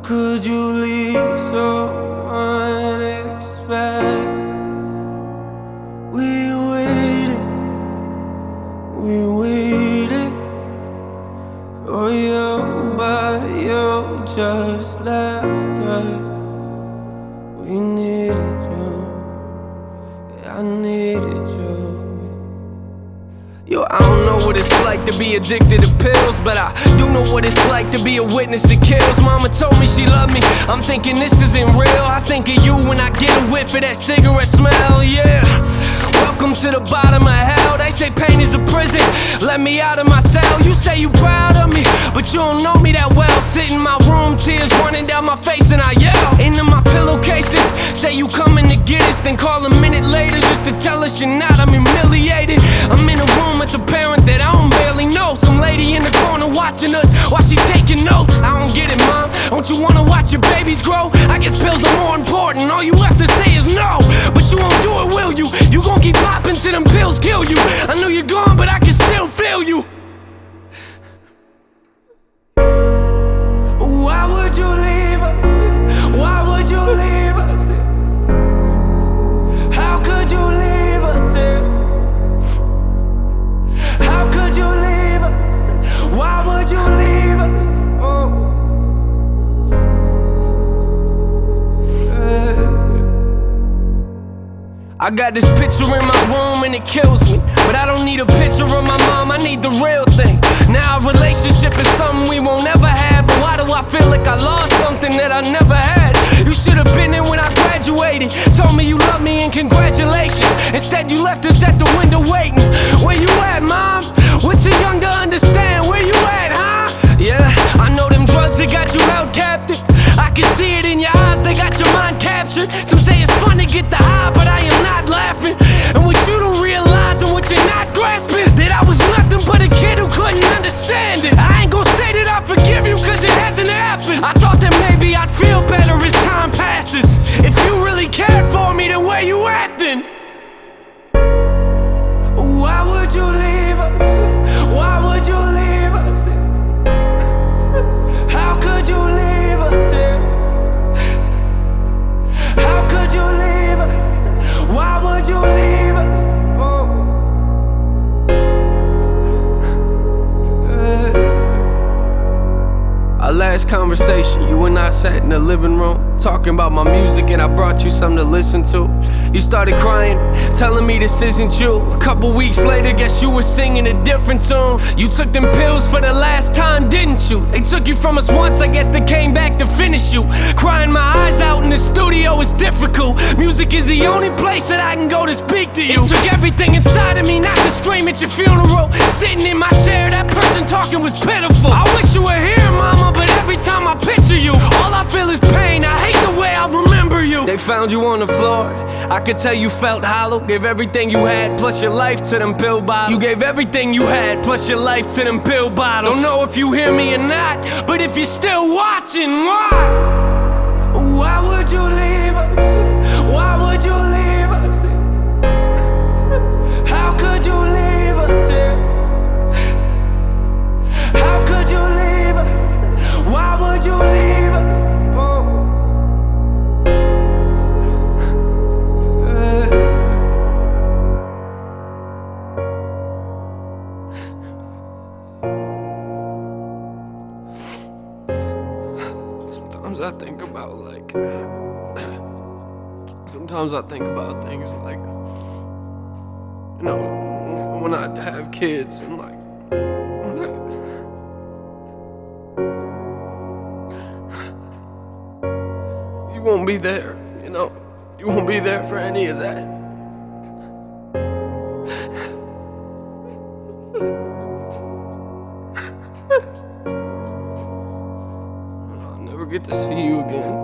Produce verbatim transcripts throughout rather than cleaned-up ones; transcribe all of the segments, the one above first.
could you leave so unexpected? We waited, we waited for you, but you just left us. We needed you, yeah, I needed you. Yo, I don't know what it's like to be addicted to pills, but I do know what it's like to be a witness that kills. Mama told me she loved me, I'm thinking this isn't real. I think of you when I get a whiff of that cigarette smell, yeah. Welcome to the bottom of hell. They say pain is a prison, let me out of my cell. You say you proud of me, but you don't know me that well. Sit in my room, tears running down my face and I yell into my pillowcases. Say you coming to get us, then call a minute later just to tell us you're not. I'm humiliated. I'm in a room with a parent that I don't barely know. Some lady in the corner watching us while she's taking notes. I don't get it, mom. Don't you wanna watch your babies grow? I guess pills are more important. All you have to say is no, but you won't do it, will you? You gon' keep popping till them pills kill you. I know you're gone, but I can still feel you. Why would you leave us? Why would you leave us? How could you leave us? How could you leave us? Why would you leave us? Oh. I got this picture in my room and it kills me, but I don't need a picture of my mom, I need the real thing. Now a relationship is something we won't ever have, but why do I feel like I lost something that I never had? You should have been there when I graduated, told me you love me and congratulations. Instead you left us at the window waiting. Where you at, mom? We're too young to understand. Where you at, huh? Yeah, I know them drugs that got you held captive. I can see it in your eyes, they got your mind captured. Some say it's fun to get the high, but I am not laughing. And what you don't realize and what you're not grasping, that I was nothing but a kid who couldn't understand it. I ain't gon' say that I forgive you cause it hasn't happened. I thought that maybe I'd feel better as time passes. If you really cared for me, then where you at then? Why would you leave us? Why would you leave us? How could you leave us? How could you leave us? Why would you leave us? Oh. Our last conversation, you and I sat in the living room talking about my music, and I brought you something to listen to. You started crying, telling me this isn't you. A couple weeks later, guess you were singing a different tune. You took them pills for the last time, didn't you? They took you from us once, I guess they came back to finish you. Crying my eyes out in the studio is difficult. Music is the only place that I can go to speak to you. It took everything inside of me not to scream at your funeral. Sitting in my chair, that person talking was pitiful. I wish you were here, mama, but every time I picture you, all I feel is pain. I hate the way I remember you. They found you on the floor, I could tell you felt hollow. Gave everything you had, plus your life to them pill bottles. You gave everything you had, plus your life to them pill bottles. Don't know if you hear me or not, but if you're still watching, why? Why would you leave us? Why would you leave us? How could you leave us? How could you leave us? Why would you leave us? Oh. Sometimes I think about like Sometimes I think about things like, you know, when I have kids and like when I, you won't be there, you know, you won't be there for any of that. I'll never get to see you again.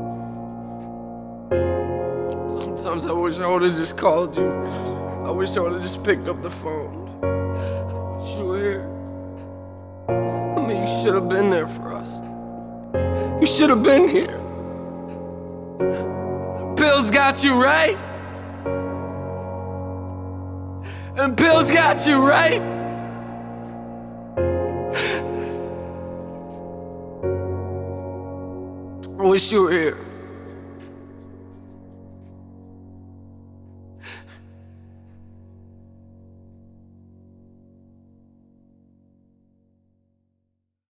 Sometimes I wish I would've just called you. I wish I would've just picked up the phone. I wish you were here. I mean, you should've been there for us. You should've been here. The pills got you right. And pills got you right. I wish you were here.